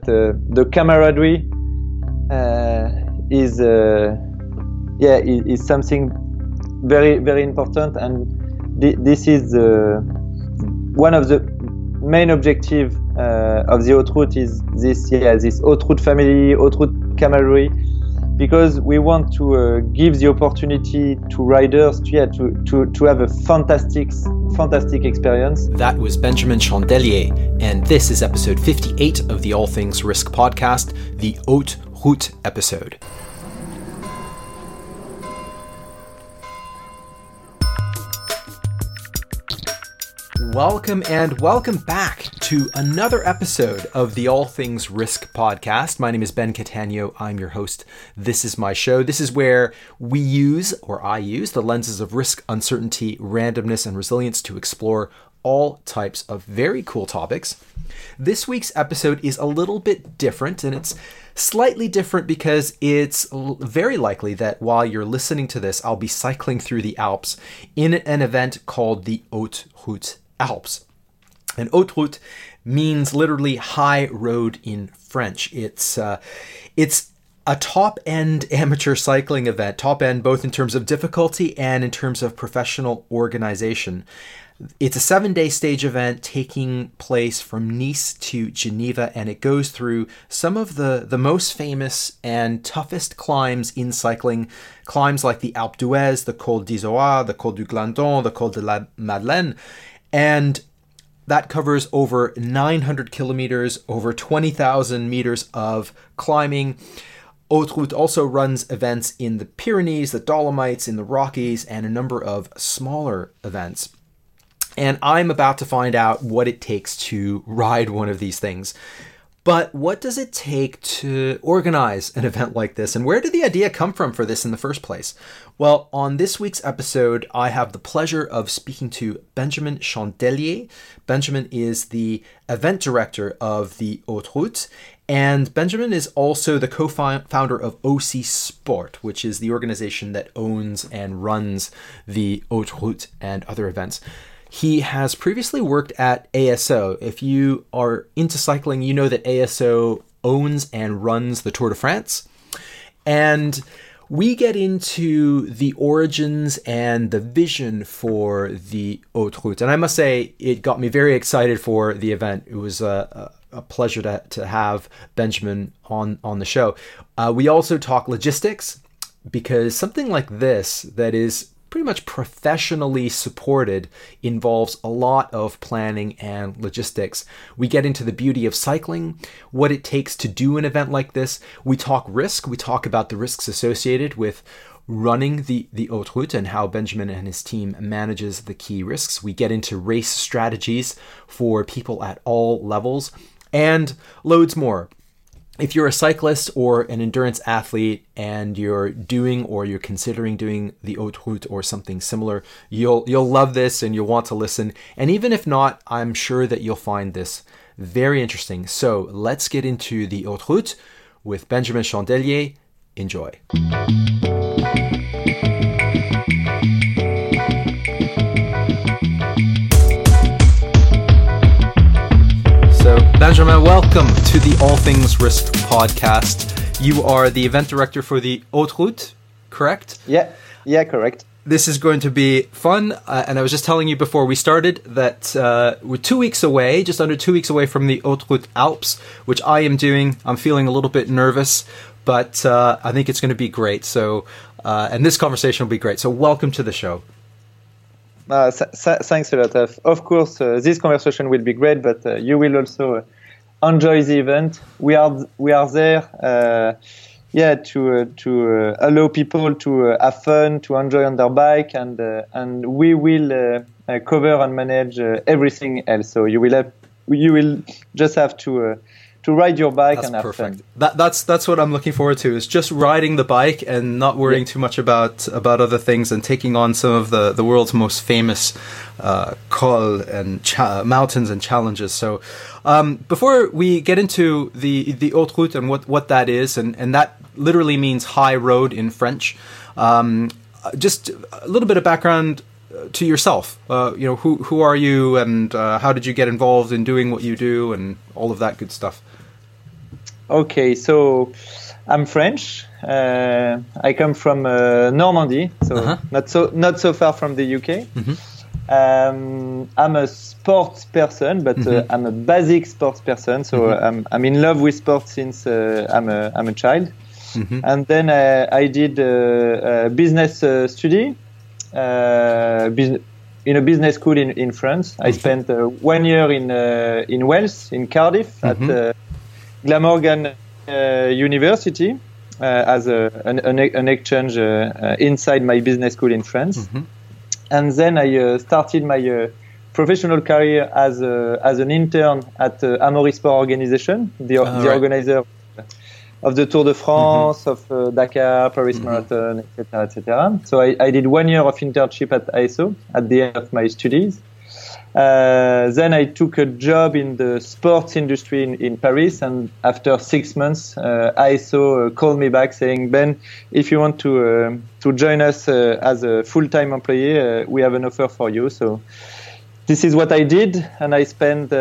the camaraderie is something very, very important, and this is one of the main objective of the Haute Route is this Haute Route family, Haute Route camaraderie, because we want to give the opportunity to riders to have a fantastic experience. That was Benjamin Chandelier, and this is episode 58 of the All Things Risk podcast, the Haute Route episode. Welcome back to another episode of the All Things Risk podcast. My name is Ben Catania. I'm your host. This is my show. This is where I use the lenses of risk, uncertainty, randomness, and resilience to explore all types of very cool topics. This week's episode is a little bit different, and it's slightly different because it's very likely that while you're listening to this, I'll be cycling through the Alps in an event called the Haute Route Alps. And Haute Route means literally high road in French. It's a top-end amateur cycling event, top-end both in terms of difficulty and in terms of professional organization. It's a 7-day stage event taking place from Nice to Geneva, and it goes through some of the most famous and toughest climbs in cycling. Climbs like the Alpe d'Huez, the Col d'Izoard, the Col du Glandon, the Col de la Madeleine. And that covers over 900 kilometers, over 20,000 meters of climbing. Haute Route also runs events in the Pyrenees, the Dolomites, in the Rockies, and a number of smaller events. And I'm about to find out what it takes to ride one of these things. But what does it take to organize an event like this? And where did the idea come from for this in the first place? Well, on this week's episode, I have the pleasure of speaking to Benjamin Chandelier. Benjamin is the event director of the Haute Route, and Benjamin is also the co-founder of OC Sport, which is the organization that owns and runs the Haute Route and other events. He has previously worked at ASO. If you are into cycling, you know that ASO owns and runs the Tour de France. And we get into the origins and the vision for the Haute Route. And I must say, it got me very excited for the event. It was a pleasure to have Benjamin on the show. We also talk logistics, because something like this that is pretty much professionally supported involves a lot of planning and logistics. We get into the beauty of cycling, what it takes to do an event like this. We talk risk. We talk about the risks associated with running the Haute Route and how Benjamin and his team manages the key risks. We get into race strategies for people at all levels and loads more. If you're a cyclist or an endurance athlete and you're doing or you're considering doing the Haute Route or something similar, you'll love this and you'll want to listen. And even if not, I'm sure that you'll find this very interesting. So let's get into the Haute Route with Benjamin Chandelier. Enjoy. So, Benjamin, welcome to the All Things Risk podcast. You are the event director for the Haute Route, correct? Yeah, correct. This is going to be fun, and I was just telling you before we started that we're 2 weeks away, just under 2 weeks away from the Haute Route Alps, which I am doing. I'm feeling a little bit nervous, but I think it's going to be great. So, and this conversation will be great. So, welcome to the show. Thanks a lot. Of course, this conversation will be great, but you will also enjoy the event. We are there, to allow people to have fun, to enjoy on their bike, and we will cover and manage everything else. So you will just have to ride your bike. That's and have perfect. fun. That's what I'm looking forward to, is just riding the bike and not worrying too much about other things and taking on some of the world's most famous col and mountains and challenges. So before we get into the Haute Route and what that is, and that literally means high road in French, just a little bit of background to yourself. Who are you, and how did you get involved in doing what you do, and all of that good stuff? Okay, so I'm French. I come from Normandy, so not so far from the UK. I'm a sports person, but I'm a basic sports person. So I'm in love with sports since I'm a child. And then I did a business study in a business school in France. I spent 1 year in Wales, in Cardiff, at Glamorgan University as an exchange inside my business school in France. And then I started my professional career as an intern at Amaury Sport Organization, the organizer of the Tour de France, of Dakar, Paris Marathon, etc., etc. So I did 1 year of internship at ASO at the end of my studies. Then I took a job in the sports industry in Paris, and after 6 months, ASO called me back saying, "Ben, if you want to join us as a full-time employee, we have an offer for you." So this is what I did, and I spent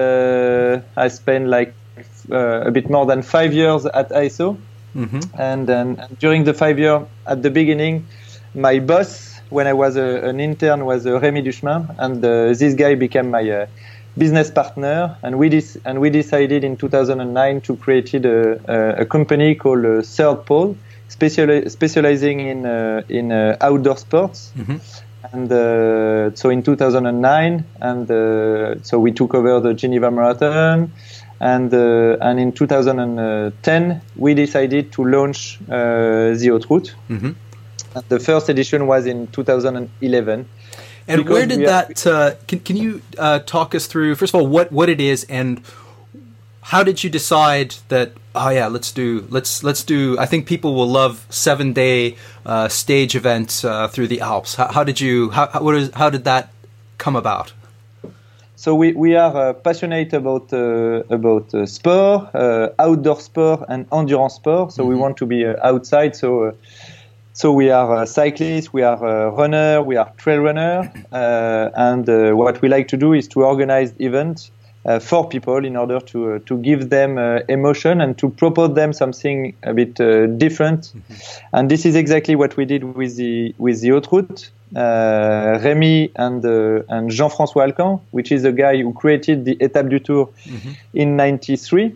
like a bit more than 5 years at ASO, and during the 5 years at the beginning, my boss, when I was an intern, was Rémi Duchemin, and this guy became my business partner. And we decided in 2009 to create a company called Third Pole, specializing in outdoor sports. And so in 2009, so we took over the Geneva Marathon, and in 2010 we decided to launch the Haute Route. And the first edition was in 2011. And where did that? Can you talk us through, first of all, what it is, and how did you decide that? Oh yeah, let's do. I think people will love 7-day stage events through the Alps. How did that come about? So we are passionate about sport, outdoor sport, and endurance sport. So we want to be outside. So we are cyclists, we are runner, we are trail runner, and what we like to do is to organize events for people in order to give them emotion and to propose them something a bit different. And this is exactly what we did with the Haute Route. Rémi and Jean-François Alcan, which is the guy who created the Étape du Tour in '93.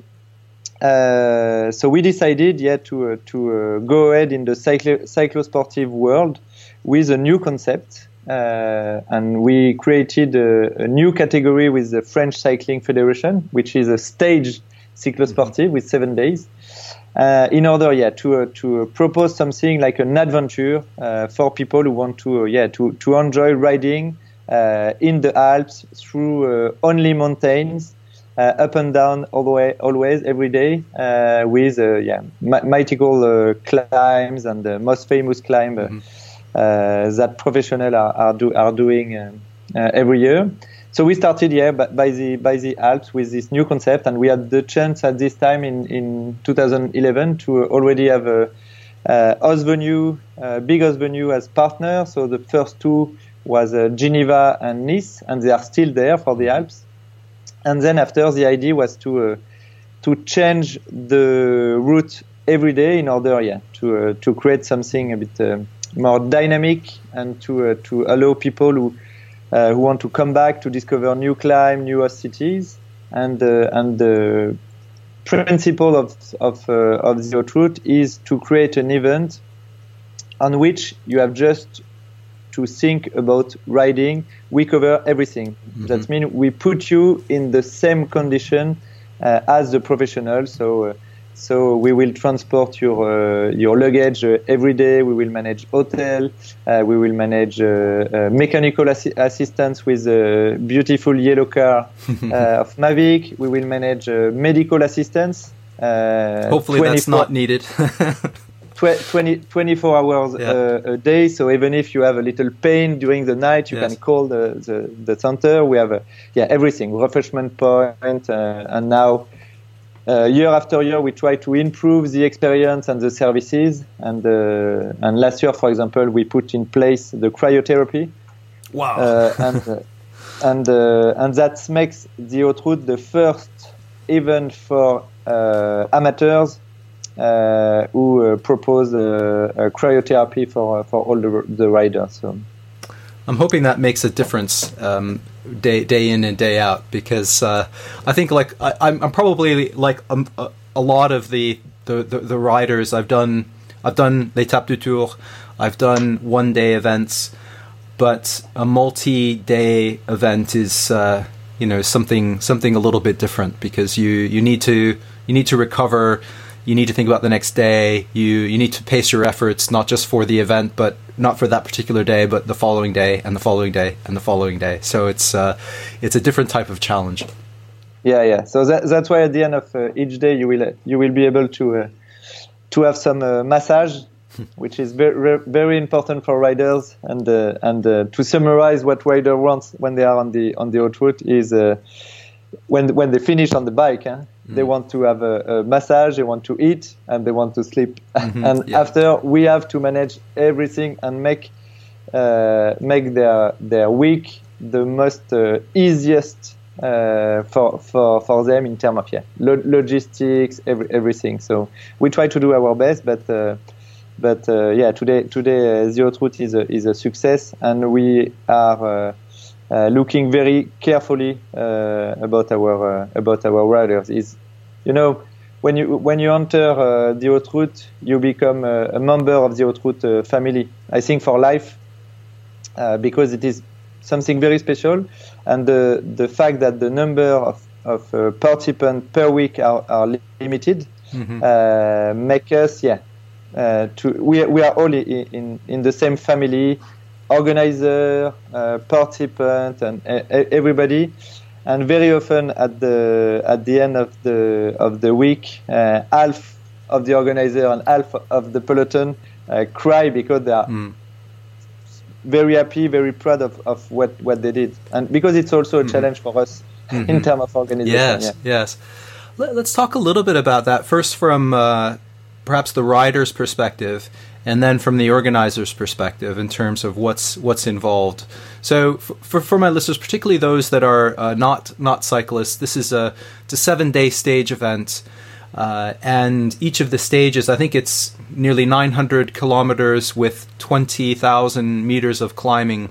So we decided, to go ahead in the cyclosportive world with a new concept, and we created a new category with the French Cycling Federation, which is a stage cyclosportive with 7 days, in order, to propose something like an adventure for people who want to enjoy riding in the Alps through only mountains. Up and down always every day, with mythical climbs and the most famous climb that professionals are doing every year. So we started by the Alps with this new concept, and we had the chance at this time in 2011 to already have a big host venue as partner. So the first two was Geneva and Nice, and they are still there for the Alps. And then after, the idea was to change the route every day in order, to create something a bit more dynamic, and to allow people who want to come back to discover new climb, new host cities. And the principle of the Haute Route is to create an event on which you have just to think about riding. We cover everything. That means we put you in the same condition as the professional. So we will transport your luggage every day. We will manage hotel. We will manage mechanical assistance with a beautiful yellow car of Mavic. We will manage medical assistance. Hopefully that's not needed. 24 hours a day. So even if you have a little pain during the night, you can call the center. We have everything, refreshment point, and now year after year we try to improve the experience and the services. And last year, for example, we put in place the cryotherapy. Wow! And that makes the Haute Route the first event for amateurs who propose cryotherapy for all the riders. So I'm hoping that makes a difference day in and day out, because I think I'm probably like a lot of the riders. I've done l'Étape du Tour, I've done one-day events, but a multi-day event is something a little bit different, because you need to recover. You need to think about the next day. You need to pace your efforts, not just for the event, but not for that particular day, but the following day and the following day and the following day. So it's a different type of challenge. Yeah. So that's why at the end of each day you will be able to have some massage, which is very very important for riders. And to summarize what rider wants when they are on the haute route is when they finish on the bike. They want to have a massage, they want to eat, and they want to sleep. After, we have to manage everything and make their week the most easiest for them in terms of logistics, everything. So we try to do our best, but today the haute route is a success, and we are looking very carefully about our riders. Is when you enter the haute route, you become a member of the haute route family. I think for life, because it is something very special, and the fact that the number of participants per week are limited make us we are all in the same family. Organizer, participant, and everybody, and very often at the end of the week, half of the organizer and half of the peloton cry because they are very happy, very proud of what they did, and because it's also a challenge for us in terms of organization. Yes. Let's talk a little bit about that first from perhaps the rider's perspective, and then from the organizer's perspective in terms of what's involved. So for my listeners, particularly those that are not cyclists, this is it's a 7-day stage event, and each of the stages, I think it's nearly 900 kilometers with 20,000 meters of climbing.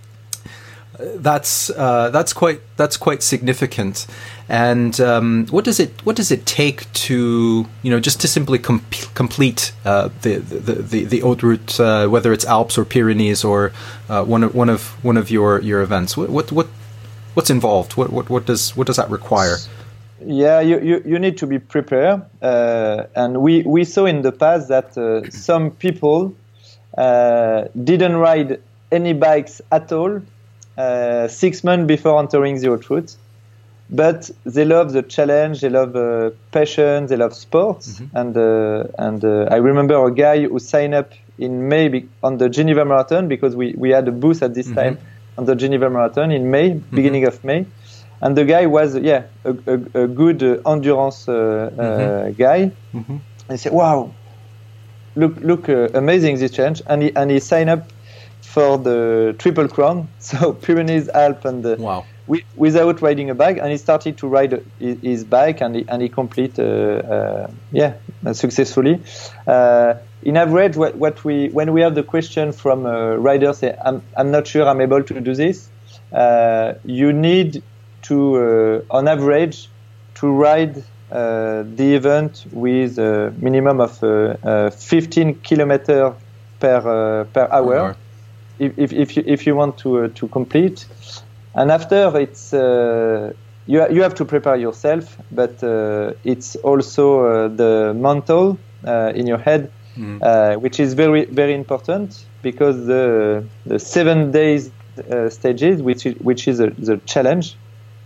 That's quite significant. And what does it take to just to simply complete the haute route, whether it's Alps or Pyrenees or one of your events? What's involved? What does that require? Yeah, you need to be prepared, and we saw in the past that some people didn't ride any bikes at all 6 months before entering the haute route. But they love the challenge, they love passion, they love sports, and I remember a guy who signed up in May on the Geneva Marathon, because we had a booth at this time on the Geneva Marathon in May, beginning of May, and the guy was a good endurance guy, and he said, "Wow, look, amazing this challenge," and he signed up for the Triple Crown, so Pyrenees, Alps, and wow. Without riding a bike, and he started to ride his bike, and he complete successfully. In average, when we have the question from riders say, I'm not sure I'm able to do this, you need to on average to ride the event with a minimum of 15 kilometers per hour if you want to complete. And after, it's you have to prepare yourself, but it's also the mental in your head, which is very very important, because the 7 days stages, which is the challenge.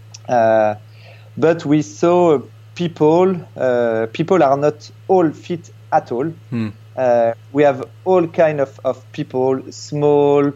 But we saw people are not all fit at all. We have all kind of people, small,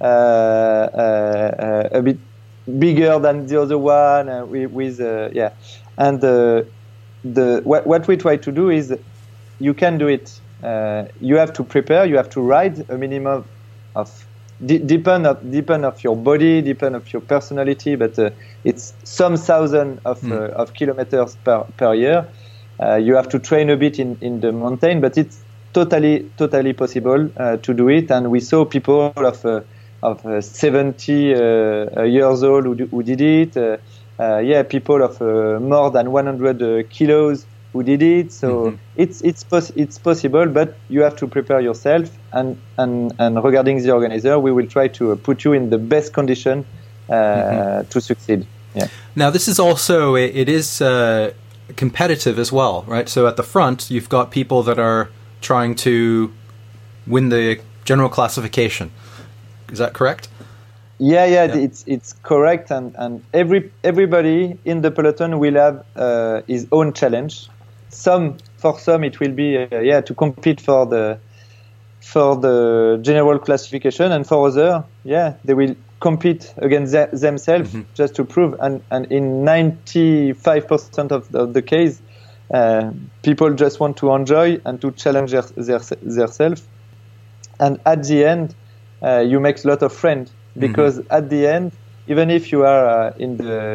a bit bigger than the other one, and what we try to do is, you can do it. You have to prepare. You have to ride a minimum of depend of your body, depend of your personality, but it's some thousand of kilometers per year. You have to train a bit in the mountain, but it's totally possible to do it. And we saw people of 70 years old who did it. People of more than 100 kilos who did it. So it's possible, but you have to prepare yourself. And regarding the organizer, we will try to put you in the best condition to succeed. Yeah. Now, this is also it is competitive as well, right? So at the front, you've got people that are trying to win the general classification. Is that correct? Yeah. It's correct, and everybody in the peloton will have his own challenge. For some it will be to compete for the general classification, and for others, they will compete against themselves just to prove. And in 95% of the case, people just want to enjoy and to challenge themselves. And at the end, you make a lot of friends, because at the end, even if you are at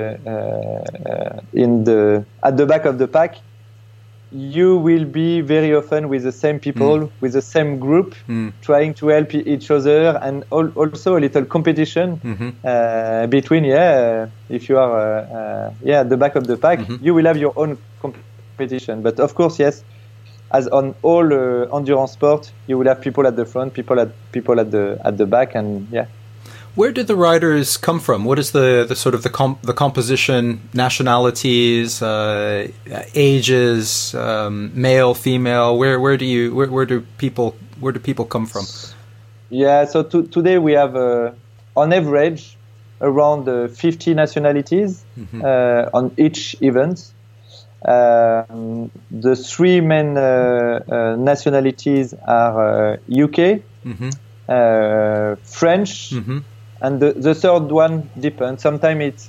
the back of the pack, you will be very often with the same people, with the same group, trying to help each other, and also a little competition between. If you are at the back of the pack, you will have your own competition. But of course, yes, as on all endurance sport, you will have people at the front, people at the back, and yeah. Where did the riders come from? What is the sort of the composition, nationalities, ages, male, female? Where do people come from? Yeah, so today we have on average around 50 nationalities on each event. The three main nationalities are UK, French. And the third one depends. Sometimes it's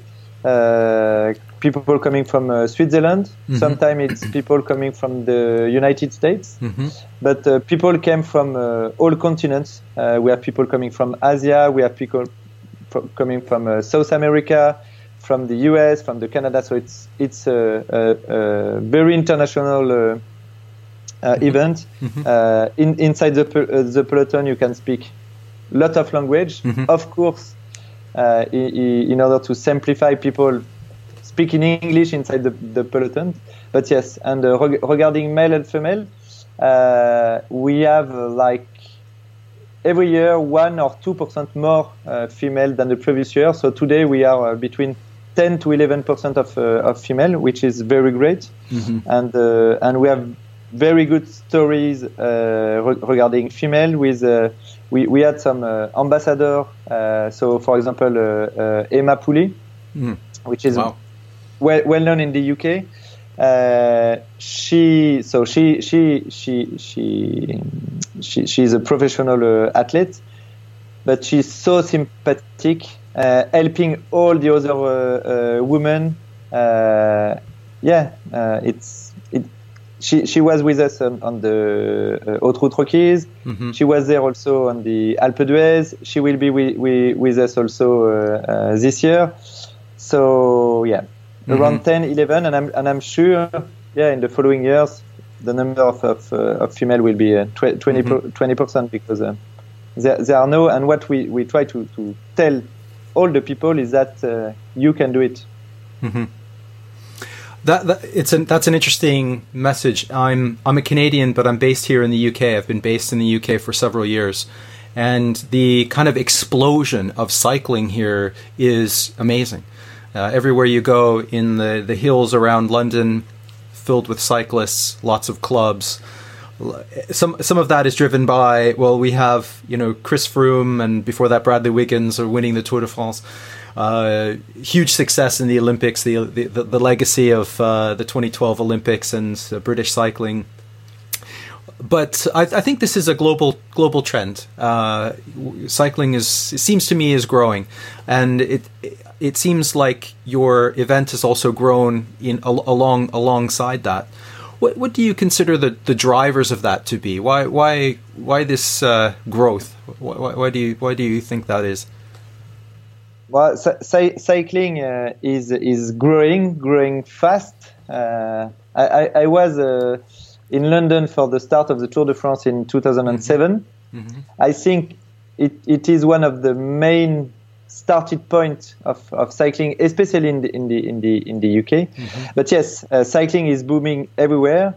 people coming from Switzerland. Sometimes it's people coming from the United States. But people came from all continents. We have people coming from Asia. We have people coming from South America, from the US, from the Canada. So it's a very international event. Inside the peloton, you can speak lot of language, of course, in order to simplify, people speak in English inside the peloton. But yes, and regarding male and female, we have like every year 1 or 2% more female than the previous year. So today we are between 10 to 11% of female, which is very great, and we have very good stories regarding female. With we had some ambassador. So, for example, Emma Pooley, which is well known in the UK. She's a professional athlete, but she's so sympathetic, helping all the other women. She was with us on the Haute-Route Rockies. She was there also on the Alpe d'Huez. She will be with us also this year. So around 10, 11, and I'm sure in the following years the number of female will be 20%, because there are no, and what we try to tell all the people is that you can do it. That's an interesting message. I'm a Canadian, but I'm based here in the UK. I've been based in the UK for several years, and the kind of explosion of cycling here is amazing. Everywhere you go in the hills around London, filled with cyclists, lots of clubs. Some of that is driven by, well, we have Chris Froome, and before that Bradley Wiggins are winning the Tour de France. Huge success in the Olympics, the legacy of the 2012 Olympics and British cycling. But I think this is a global trend. Cycling seems to me is growing, and it seems like your event has also grown alongside that. What do you consider the drivers of that to be? Why this growth? Why do you think that is? Well, cycling is growing fast. I was in London for the start of the Tour de France in 2007. Mm-hmm. I think it is one of the main started point of cycling, especially in the UK. Mm-hmm. But yes, cycling is booming everywhere.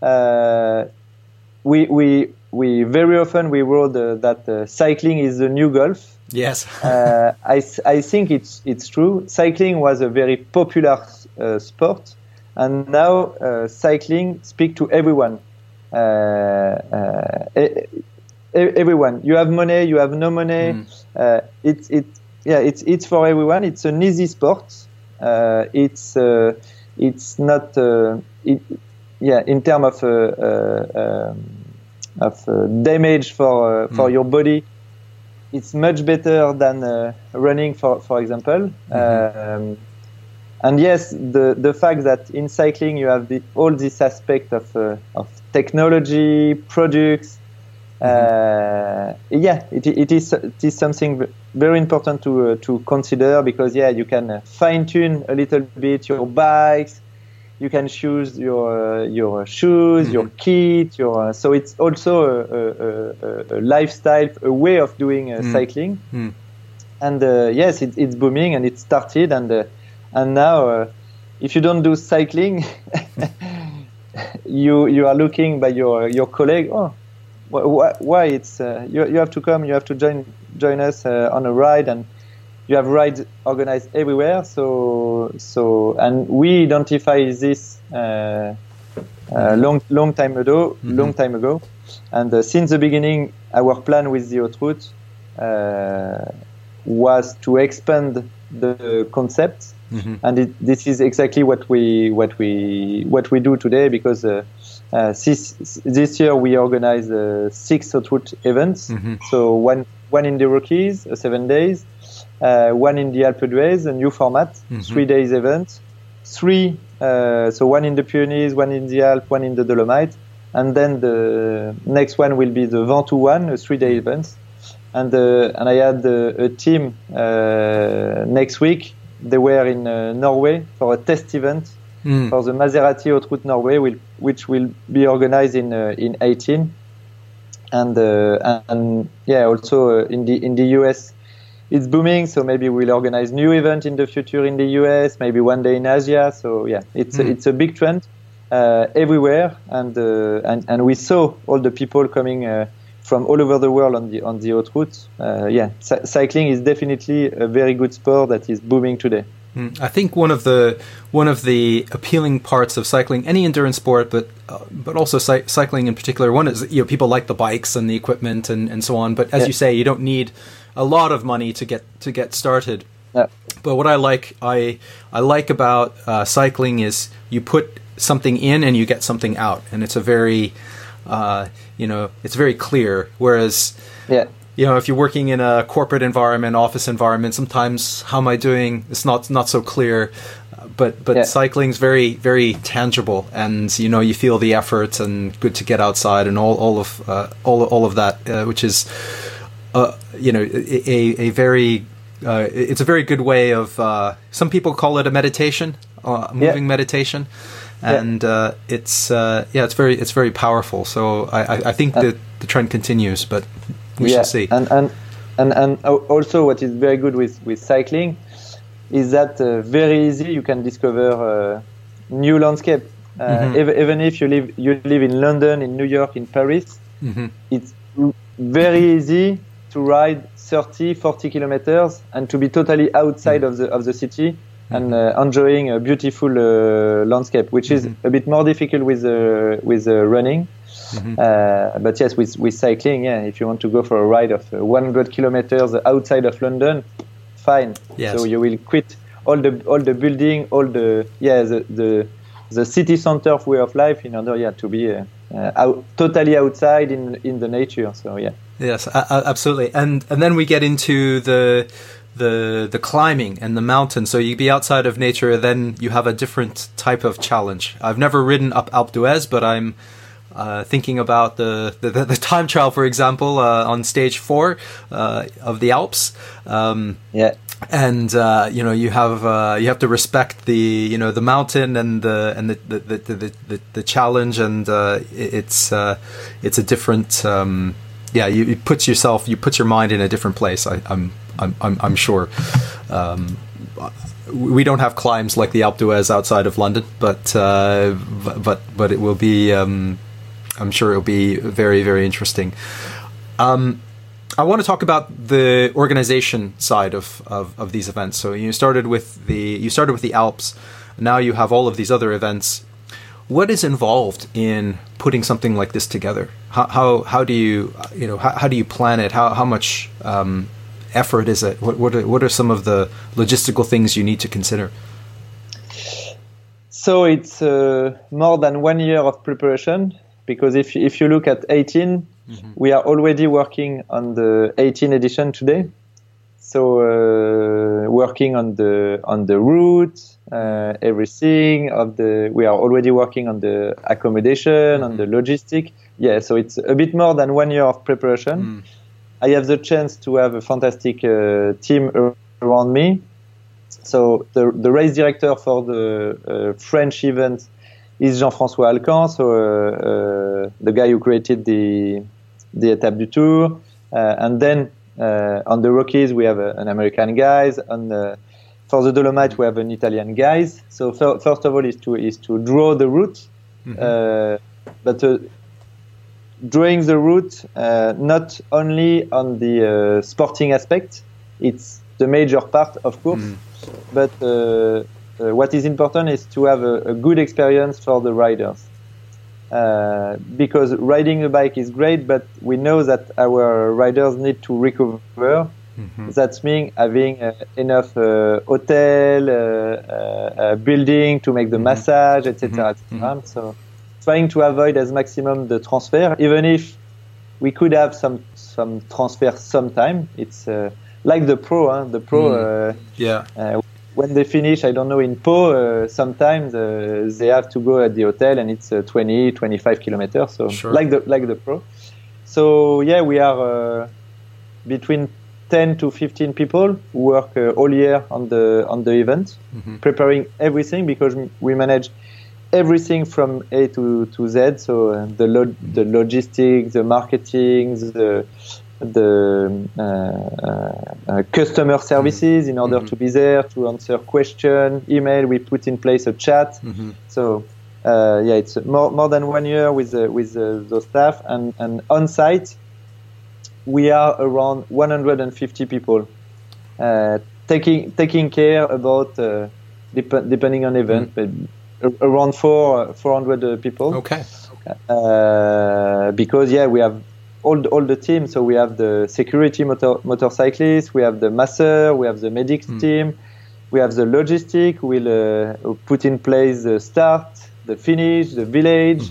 We very often we wrote that cycling is the new golf. Yes. I think it's true. Cycling was a very popular sport, and now cycling speaks to everyone. Everyone. You have money, you have no money. It's for everyone. It's an easy sport. It's not in terms of damage for your body. It's much better than running, for example. Mm-hmm. And yes, the fact that in cycling you have all this aspect of technology, products. It is something very important to consider, because you can fine tune a little bit your bikes. You can choose your shoes, your kit, so it's also a lifestyle, a way of doing cycling. And yes, it's booming, and it started, and now if you don't do cycling, you are looking by your colleague. Oh, why it's you have to come, you have to join us on a ride, and you have rides organized everywhere. So and we identify this long time ago, and since the beginning, our plan with the Haute Route was to expand the concept, and this is exactly what we do today, because this year we organize 6 Haute Route events. So one in the Rockies, 7 days. One in the Alpe d'Huez, a new format, 3 days event. So one in the Pyrenees, one in the Alps, one in the Dolomites, and then the next one will be the Ventoux one, a 3-day event. And I had a team next week. They were in Norway for a test event for the Maserati Haute Route Norway, which will be organized in 2018. And also in the US. It's booming, so maybe we'll organize new event in the future in the US, maybe one day in Asia. So it's a big trend everywhere, and we saw all the people coming from all over the world on the Haute Route. Cycling is definitely a very good sport that is booming today. I think one of the appealing parts of cycling, any endurance sport, but also cycling in particular, one is people like the bikes and the equipment and so on. But as you say, you don't need a lot of money to get started. Yeah. But what I like about cycling is you put something in and you get something out, and it's a very it's very clear. Whereas if you're working in a corporate environment, office environment, sometimes how am I doing? It's not so clear. But cycling's very, very tangible, and you feel the effort, and good to get outside, and all of that, which is a very it's a very good way of some people call it a meditation, moving meditation, and it's very powerful. So I think that the trend continues, but we shall see. And also what is very good with cycling is that very easy you can discover new landscape. Even if you live in London, in New York, in Paris, it's very easy to ride 30-40 kilometers and to be totally outside of the city and enjoying a beautiful landscape, which is a bit more difficult with running. But yes, with cycling, if you want to go for a ride of 100 kilometers outside of London, fine. Yes. So you will quit all the building, all the city center way of life in order to be totally outside in the nature. So Yes, absolutely. And then we get into the climbing and the mountain. So you be outside of nature, then you have a different type of challenge. I've never ridden up Alpe d'Huez, but I'm thinking about the time trial, for example, on stage 4 of the Alps. and you have to respect the the mountain and the challenge, and it's a different you put your mind in a different place. I'm sure. We don't have climbs like the Alpe d'Huez outside of London, but it will be. I'm sure it will be very, very interesting. I want to talk about the organization side of these events. So you started with the Alps. Now you have all of these other events. What is involved in putting something like this together? How do you plan it? How much effort is it? What are some of the logistical things you need to consider? So it's more than 1 year of preparation, because if you look at 18, we are already working on the 18 edition today. So working on the route, everything we are already working on the accommodation, on the logistic. Yeah, so it's a bit more than 1 year of preparation. I have the chance to have a fantastic team around me. So the race director for the French event is Jean-François Alcan, so the guy who created the Étape du Tour. And then on the Rockies we have an American guys. For the Dolomite we have an Italian guys. So first of all is to draw the route, but drawing the route not only on the sporting aspect, it's the major part, of course, but what is important is to have a good experience for the riders, because riding a bike is great, but we know that our riders need to recover. That means having enough hotel, building to make the massage, etc. So trying to avoid as maximum the transfer, even if we could have some transfer sometime. It's like the pro, when they finish, I don't know, in Po, sometimes they have to go at the hotel and it's 20, 25 kilometers. So like the pro. So yeah, we are between 10 to 15 people who work all year on the event, preparing everything, because we manage everything from A to Z. So the logistics, the marketing, the customer services, in order to be there to answer questions, email. We put in place a chat. So it's more than 1 year with those staff, and on site we are around 150 people, taking care about depending on event, but around 400 people. Okay. Because we have all the team. So we have the security motorcyclists, we have the masseur, we have the medics team, we have the logistic. We'll put in place the start, the finish, the village.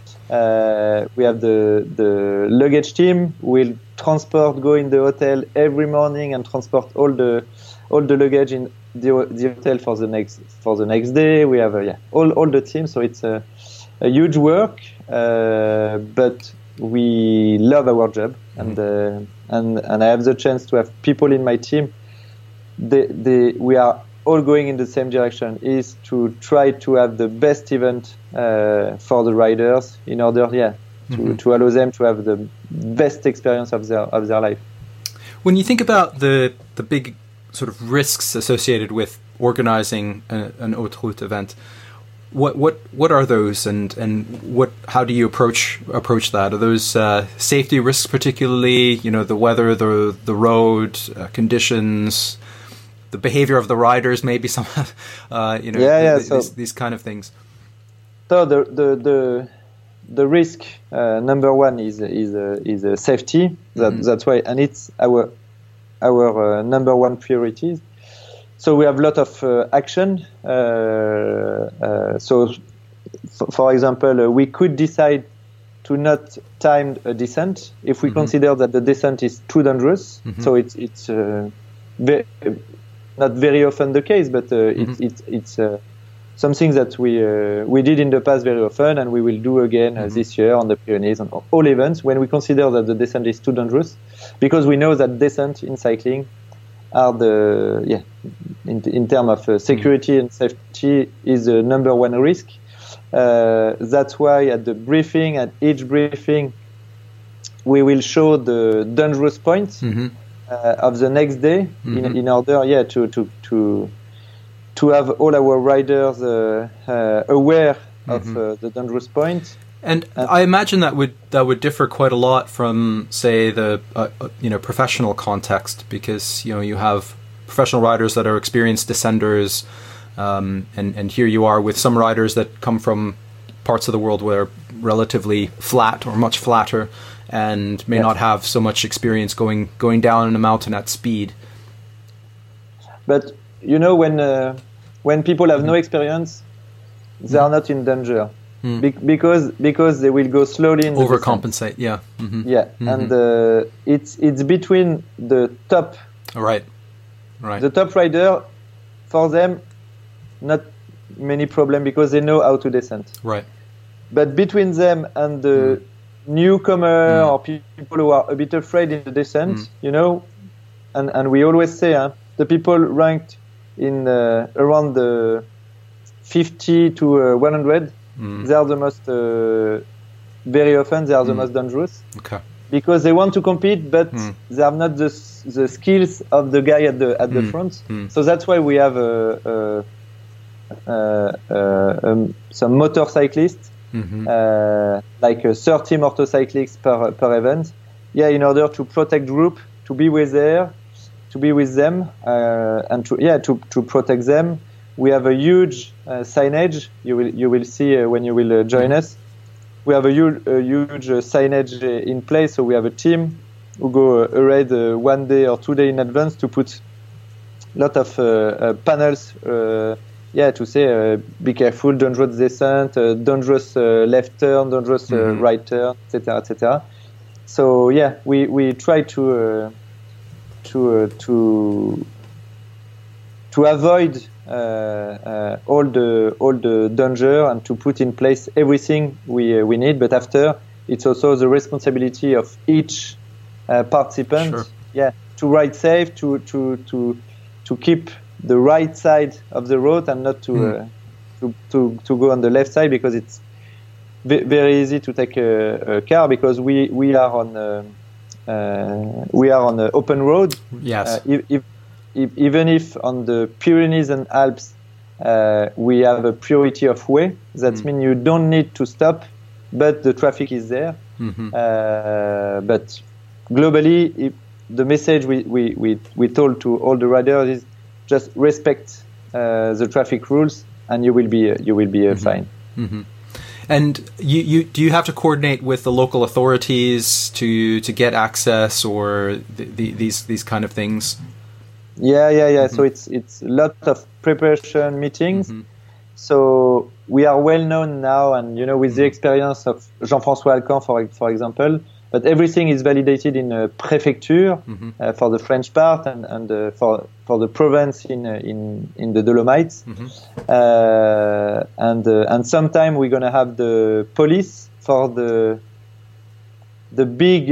We have the luggage team. We'll go in the hotel every morning and transport all the luggage in the hotel for the next day. We have all the team. So it's a huge work, but we love our job, and I have the chance to have people in my team. We are all going in the same direction, is to try to have the best event for the riders, in order to allow them to have the best experience of their life. When you think about the big sort of risks associated with organizing an haute route event, what are those, and how do you approach that? Are those safety risks, particularly the weather, the road conditions, the behavior of the riders, maybe some these kind of things? So the risk number one is safety. That's why, and it's our number one priorities. So we have a lot of action. So, for example, we could decide to not time a descent if we consider that the descent is too dangerous. So it's not very often the case, but it's something that we did in the past very often, and we will do again this year on the Pyrenees, on all events, when we consider that the descent is too dangerous, because we know that descent in cycling are the in terms of security and safety is the number one risk. That's why at each briefing, we will show the dangerous points of the next day in order to have all our riders aware of the dangerous points. And I imagine that would differ quite a lot from, say, the professional context, because you have professional riders that are experienced descenders, and here you are with some riders that come from parts of the world where relatively flat or much flatter, and may not have so much experience going down in a mountain at speed. But when people have no experience, they are not in danger. Because they will go slowly in the overcompensate. Yeah. And it's between the top. Right. The top rider, for them, not many problem because they know how to descend. Right. But between them and the newcomer or people who are a bit afraid in the descent, and we always say the people ranked in around the 50 to 100. They are the most, very often, they are the most dangerous. Okay. Because they want to compete, but they have not the skills of the guy at the front. So that's why we have some motorcyclists, like 30 motorcyclists per event. Yeah, in order to protect group, to be with them, and to protect them. We have a huge signage. You will see when you will join us. We have a huge signage in place. So we have a team who go ahead 1 day or 2 days in advance to put a lot of panels. To say be careful, dangerous descent, dangerous left turn, dangerous right turn, etc., etc. So we try to avoid all the danger and to put in place everything we need. But after, it's also the responsibility of each participant, to ride safe, to keep the right side of the road and not to go on the left side, because it's very easy to take a car because we are on an open road. Yes. Even if on the Pyrenees and Alps we have a priority of way, that means you don't need to stop, but the traffic is there. But globally, the message we told to all the riders is just respect the traffic rules, and you will be fine. And do you have to coordinate with the local authorities to get access or these kind of things? Yeah. So it's a lot of preparation meetings. So we are well known now, and with the experience of Jean-François Alcan, for example. But everything is validated in a prefecture for the French part and for the province in the Dolomites. And sometime we're gonna have the police for the big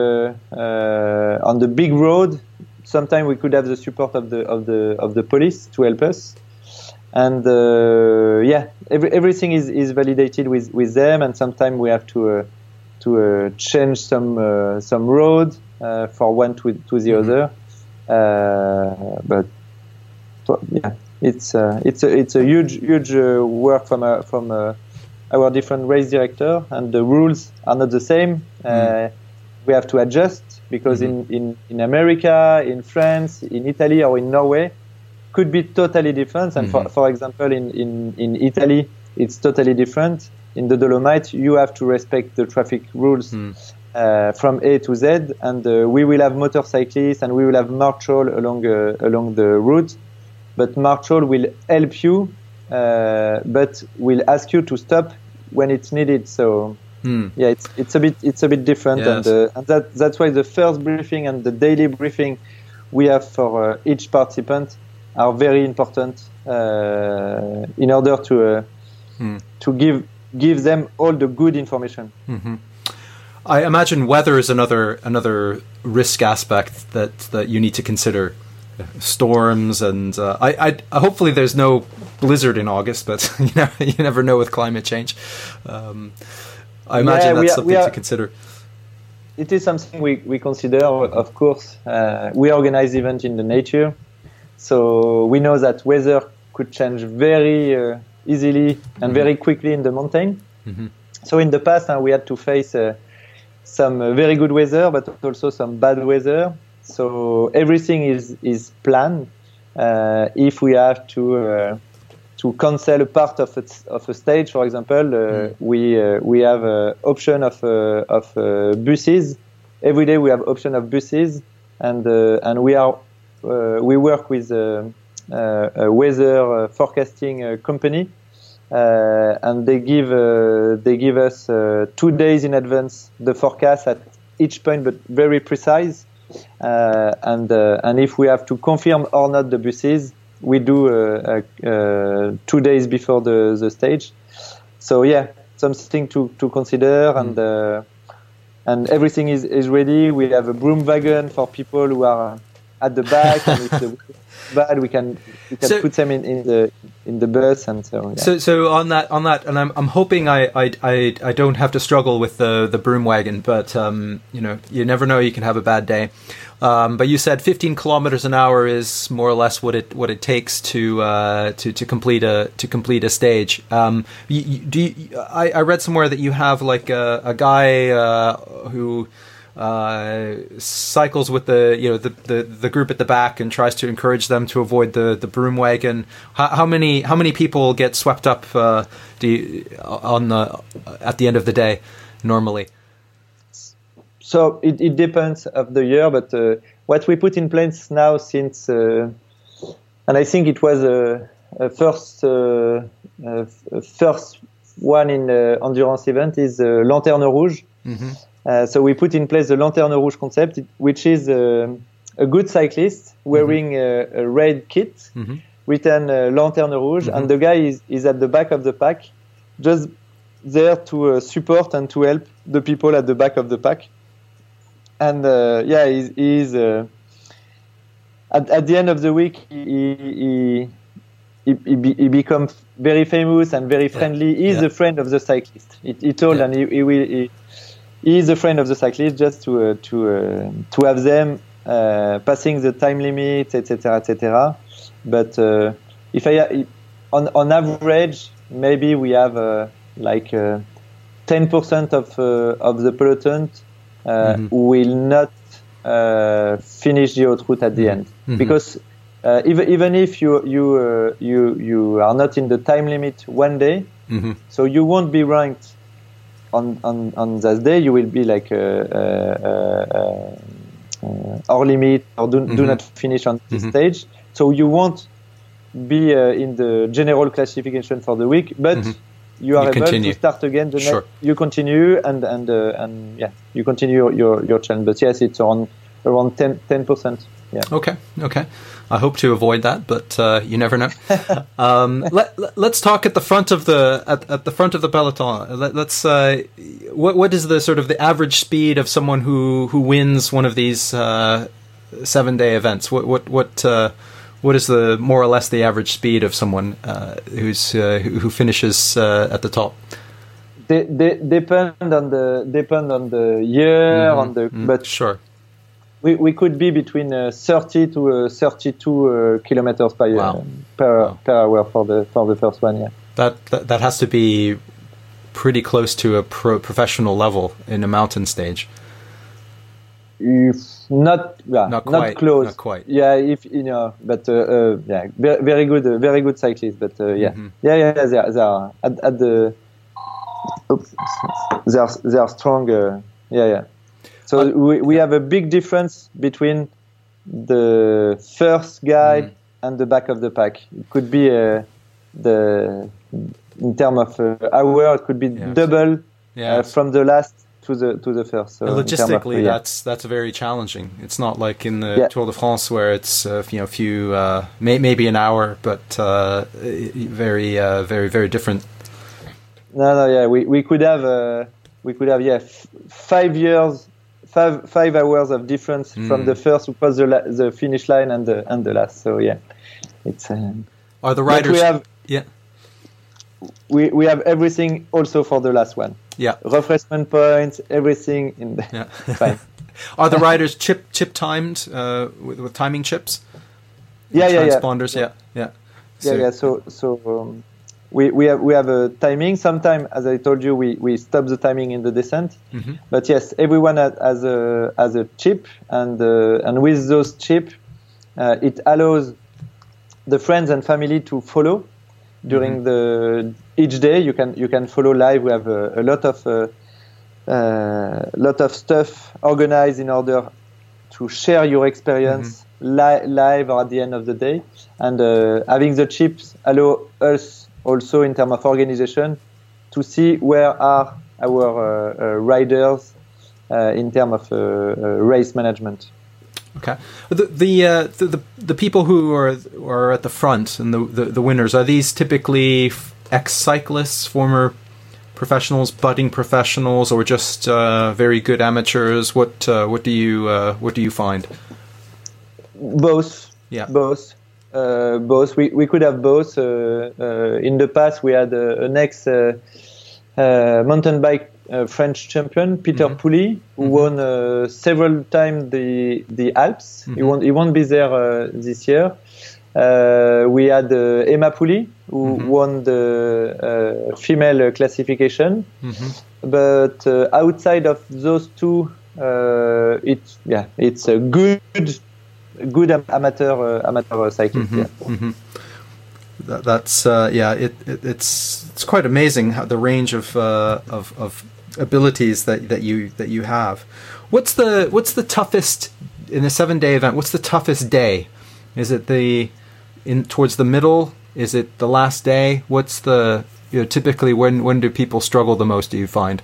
on the big road. Sometimes we could have the support of the police to help us, and everything is validated with them. And sometimes we have to change some road for one to the other. But it's a huge work from our different race director, and the rules are not the same. We have to adjust. Because in America, in France, in Italy, or in Norway, could be totally different. And for example, in Italy, it's totally different. In the Dolomites, you have to respect the traffic rules from A to Z. And we will have motorcyclists and we will have marshal along the route. But marshal will help you, but will ask you to stop when it's needed. So. It's a bit different, yes. and that's why the first briefing and the daily briefing we have for each participant are very important in order to give them all the good information. I imagine weather is another risk aspect that you need to consider storms, and I hopefully there's no blizzard in August, but you never know with climate change. I imagine that's something to consider. It is something we consider, of course. We organize events in the nature, so we know that weather could change very easily and very quickly in the mountain. Mm-hmm. So in the past, we had to face some very good weather, but also some bad weather. So everything is planned. If we have to cancel a part of a stage, for example, we have an option of buses. Every day we have option of buses, and we work with a weather forecasting company, and they give us 2 days in advance the forecast at each point, but very precise. And if we have to confirm or not the buses, we do 2 days before the stage. So yeah, something to consider, and everything is ready. We have a broom wagon for people who are at the back, and if the bad, we can put them in the bus, and so. Yeah. So on that, and I'm hoping I don't have to struggle with the broom wagon, but you never know, you can have a bad day. But you said 15 kilometers an hour is more or less what it takes to complete a stage. I read somewhere that you have like a guy who cycles with the group at the back and tries to encourage them to avoid the broom wagon. How many people get swept up at the end of the day normally? So it depends of the year, but what we put in place now since, and I think it was a first one in the endurance event is Lanterne Rouge. Mm-hmm. So we put in place the Lanterne Rouge concept, which is a good cyclist wearing a red kit, written Lanterne Rouge, and the guy is at the back of the pack, just there to support and to help the people at the back of the pack. And he's at the end of the week he becomes very famous and very friendly. He's a friend of the cyclist. He told, and he is a friend of the cyclist, just to have them passing the time limit, etc., etc. But if on average, maybe we have 10% of the peloton will not finish the haute route at the end, because even if you are not in the time limit one day, so you won't be ranked on that day. You will be like hors limit, or do not finish on this stage. So you won't be in the general classification for the week, but you are able to start again. You continue, and you continue your challenge. But yes, it's around 10%. Yeah. Okay. I hope to avoid that, but you never know. Let's talk at the front of the peloton. Let's what is the sort of the average speed of someone who wins one of these 7-day events? What is the more or less the average speed of someone who finishes at the top? Depend on the year, but sure. We could be between 30 to 32 kilometers per hour for the first one. Yeah. That has to be pretty close to a professional level in a mountain stage. Not close. Not quite. Yeah, but very good cyclist. But they are at the. They are strong. So we have a big difference between the first guy and the back of the pack. It could be in terms of hour, it could be double from the last to the first. So logistically, that's very challenging. It's not like in the Tour de France where it's maybe an hour, but very very different. five hours of difference from the first who crossed the finish line and the last. So yeah, it's. Are the riders? We have everything also for the last one. Yeah. Refreshment points, everything in the fine. Are the riders chip timed with timing chips? Yeah. Transponders. Yeah. So we have a timing. Sometimes, as I told you, we stop the timing in the descent. But yes, everyone has a chip, and with those chip, it allows the friends and family to follow during each day. You can follow live. We have a lot of stuff organized in order to share your experience live or at the end of the day. And having the chips allow us also in terms of organization to see where are our riders in terms of race management. Okay. The people who are at the front and the winners, are these typically ex-cyclists, former professionals, budding professionals, or just very good amateurs? What do you find? Both. Yeah. Both. We could have both. In the past, we had an ex mountain bike French champion, Peter Pouly, who won several times the Alps. He won't be there this year. We had Emma Pouly, who won the female classification. But outside of those two, it's a good amateur cyclist. That's it's quite amazing how the range of abilities that you have. What's the toughest in a 7-day event? What's the toughest day? Is it towards the middle? Is it the last day? What's typically when do people struggle the most, do you find?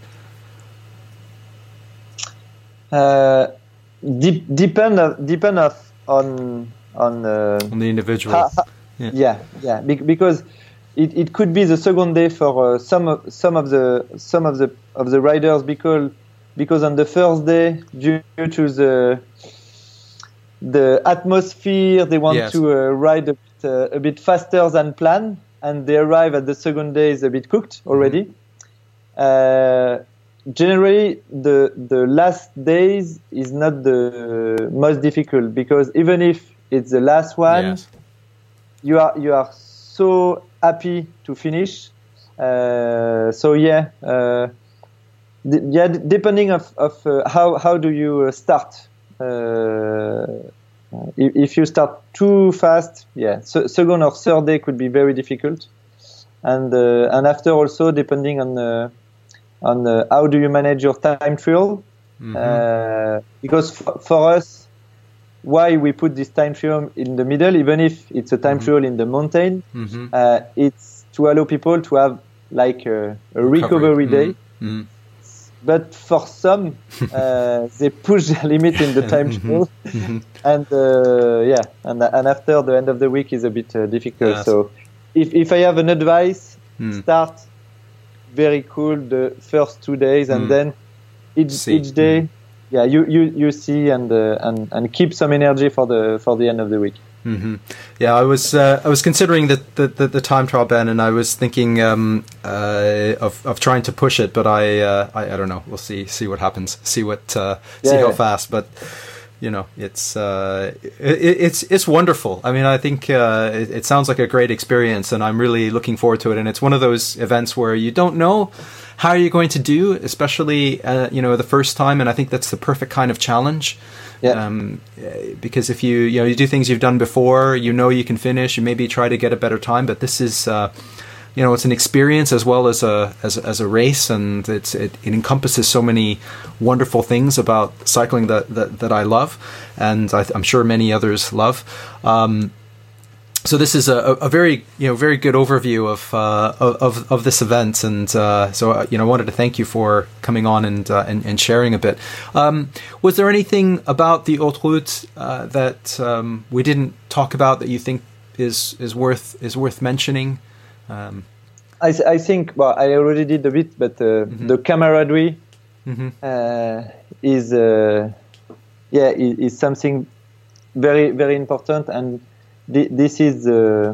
Depend on the individual. Because it could be the second day for some of the riders because on the first day, due to the atmosphere, they want to ride a bit faster than planned, and they arrive at the second day is a bit cooked already. Generally, the last days is not the most difficult, because even if it's the last one, you are so happy to finish. Depending of how do you start. If you start too fast, second or third day could be very difficult, and after also depending on how do you manage your time trial, because for us, why we put this time trial in the middle, even if it's a time trial in the mountain, it's to allow people to have like a recovery day. But for some, they push the limit in the time trial, and after the end of the week is a bit difficult. Yes. So, if I have an advice, start very cool the first 2 days, and then each day, you see and keep some energy for the end of the week. Yeah, I was considering the time trial, Ben, and I was thinking of trying to push it, but I don't know. We'll see what happens. See how fast. But it's wonderful. I mean, I think it sounds like a great experience, and I'm really looking forward to it. And it's one of those events where you don't know how you're going to do, especially the first time. And I think that's the perfect kind of challenge. Yeah. Because if you do things you've done before, you can finish, you maybe try to get a better time, but this is it's an experience as well as a race, and it encompasses so many wonderful things about cycling that I love, and I'm sure many others love. So this is a very very good overview of this event, and so I wanted to thank you for coming on and sharing a bit. Was there anything about the Haute Route that we didn't talk about that you think is worth mentioning? I think I already did a bit, but the camaraderie is is something very, very important, and this is the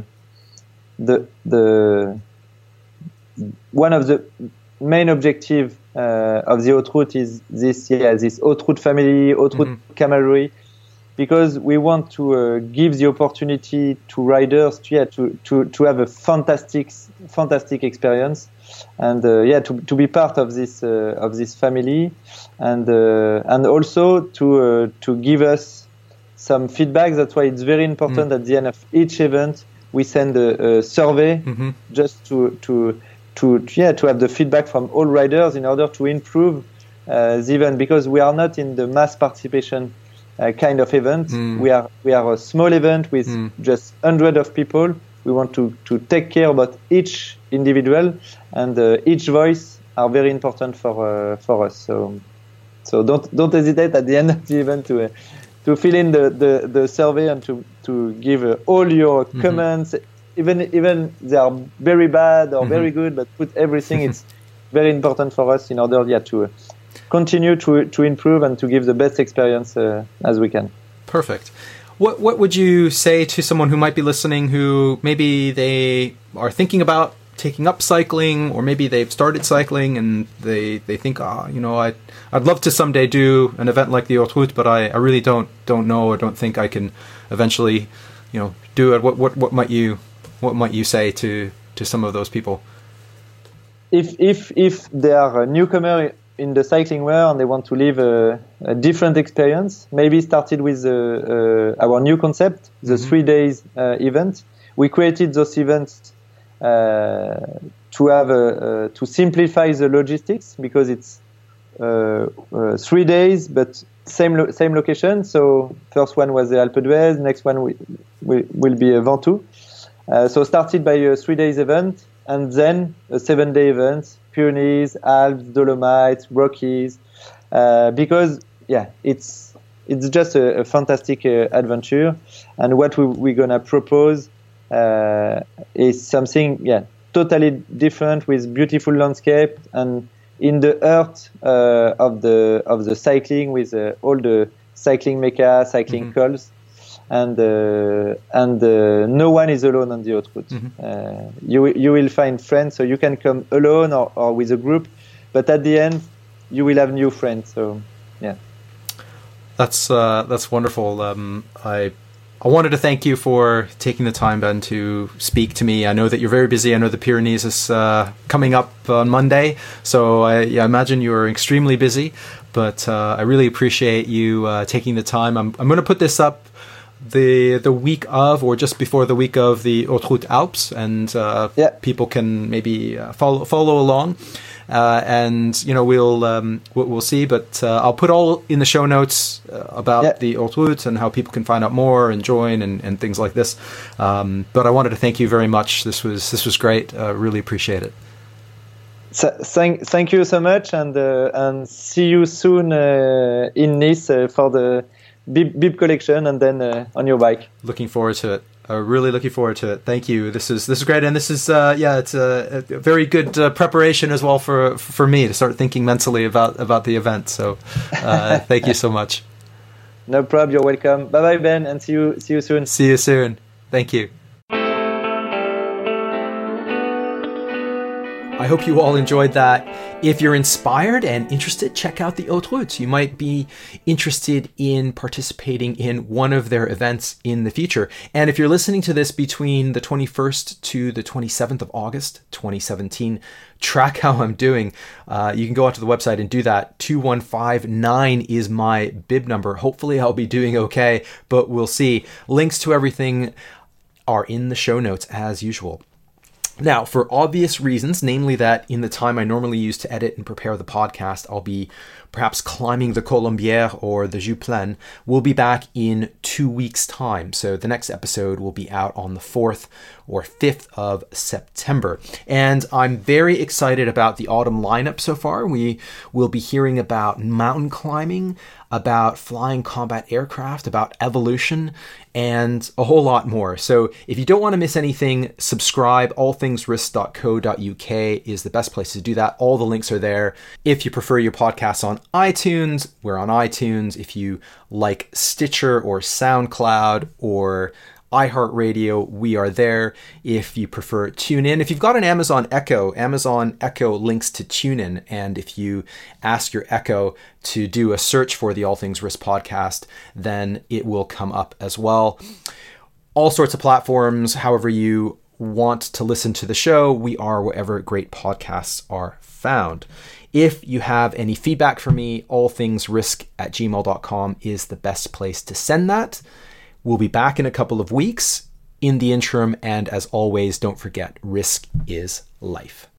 one of the main objective of the Haute Route is this Haute Route family, Haute Route camaraderie, because we want to give the opportunity to riders to have a fantastic experience, and to be part of this family, and also to give us some feedback. That's why it's very important at the end of each event we send a survey just to have the feedback from all riders in order to improve the event, because we are not in the mass participation kind of event. We are a small event with just 100 of people. We want to take care about each individual, and each voice are very important for us. So don't hesitate at the end of the event to fill in the survey and to give all your comments, even they are very bad or very good, but put everything. It's very important for us in order to continue to improve and to give the best experience as we can. Perfect. What would you say to someone who might be listening, who maybe they are thinking about taking up cycling, or maybe they've started cycling and they think, I'd love to someday do an event like the Haute Route, but I really don't know or don't think I can eventually, do it. What might you say to some of those people? If they are a newcomer in the cycling world and they want to live a different experience, maybe started with our new concept, the 3 days event. We created those events to have to simplify the logistics, because it's 3 days but same location. So first one was the Alpe d'Huez, next one will be Ventoux. So started by a 3 days event, and then a 7-day event, Pyrenees, Alps, Dolomites, Rockies, because it's just a fantastic adventure. And what we're gonna propose is something totally different, with beautiful landscape and in the heart of the cycling, with all the cycling mecca, cycling calls. And no one is alone on the Haute Route. You will find friends, so you can come alone or with a group, but at the end you will have new friends. So that's wonderful. I wanted to thank you for taking the time, Ben, to speak to me. I know that you're very busy. I know the Pyrenees is coming up on Monday, so I imagine you're extremely busy, but I really appreciate you taking the time. I'm going to put this up the week of, or just before the week of, the Haute Route Alps, and people can maybe follow along, and we'll see. But I'll put all in the show notes about the Haute Route and how people can find out more and join and things like this. But I wanted to thank you very much. This was great. Really appreciate it. So, thank you so much, and see you soon in Nice for the Bib collection, and then on your bike. Looking forward to it. Really looking forward to it. Thank you. This is great, and this is it's a very good preparation as well for me to start thinking mentally about the event. So thank you so much. No problem. You're welcome. Bye bye, Ben, and see you soon. See you soon. Thank you. I hope you all enjoyed that. If you're inspired and interested, check out the Haute Route. You might be interested in participating in one of their events in the future. And if you're listening to this between the 21st to the 27th of August, 2017, track how I'm doing. You can go out to the website and do that. 2159 is my bib number. Hopefully I'll be doing okay, but we'll see. Links to everything are in the show notes as usual. Now, for obvious reasons, namely that in the time I normally use to edit and prepare the podcast, I'll be perhaps climbing the Colombière or the Joux Plane, we'll be back in 2 weeks' time. So the next episode will be out on the 4th or 5th of September. And I'm very excited about the autumn lineup so far. We will be hearing about mountain climbing, about flying combat aircraft, about evolution, and a whole lot more. So if you don't want to miss anything, subscribe. allthingsrisk.co.uk is the best place to do that. All the links are there. If you prefer your podcasts on iTunes, we're on iTunes. If you like Stitcher or SoundCloud or iHeartRadio, we are there. If you prefer TuneIn, if you've got an Amazon Echo links to TuneIn, and if you ask your Echo to do a search for the All Things Risk podcast, then it will come up as well. All sorts of platforms, however you want to listen to the show, we are wherever great podcasts are found. If you have any feedback for me, allthingsrisk@gmail.com is the best place to send that. We'll be back in a couple of weeks in the interim, and as always, don't forget, risk is life.